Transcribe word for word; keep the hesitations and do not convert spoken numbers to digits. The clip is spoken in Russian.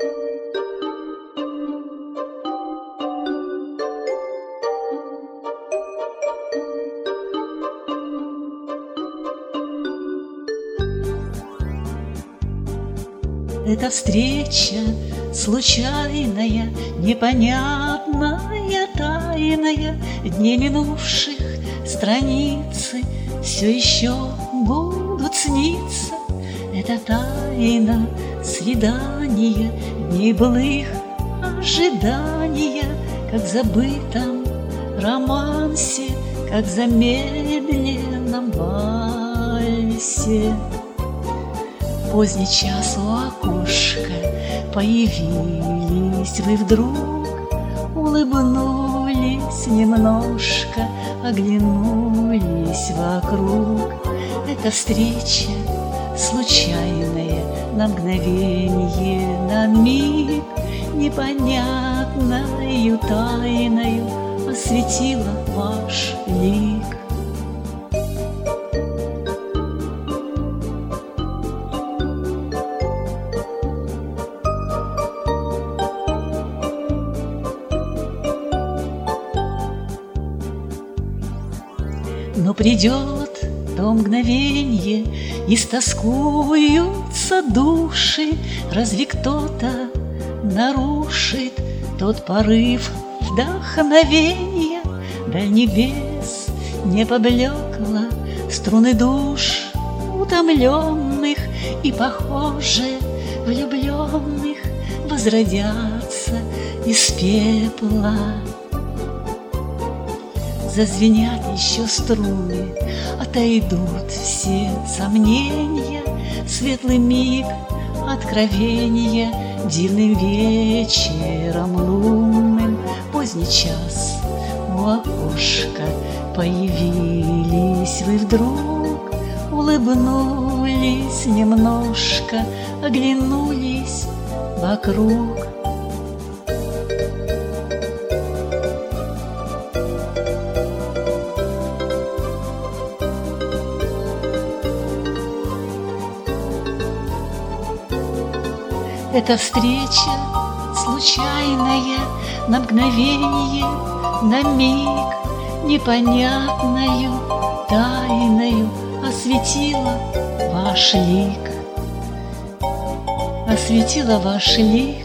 Эта встреча случайная, непонятная, тайная, дней минувших страницы все еще будут сниться. Это тайна свидания, дней былых ожидания, как в забытом романсе, как в замедленном вальсе. Поздний час у окошка появились вы вдруг, улыбнулись немножко, оглянулись вокруг. Эта встреча случайная, на мгновенье, на миг, непонятною тайною осветила ваш лик. Но придет то мгновенье, и стоскуются души. Разве кто-то нарушит тот порыв вдохновения? Даль небес не поблекла, струны душ утомленных, и, похоже, влюбленных возродятся из пепла. Зазвенят еще струны, отойдут все сомнения, светлый миг откровения дивным вечером лунным. Поздний час у окошка появились вы вдруг, улыбнулись немножко, оглянулись вокруг. Эта встреча случайная, на мгновенье, на миг, непонятною тайною осветила ваш лик, осветила ваш лик.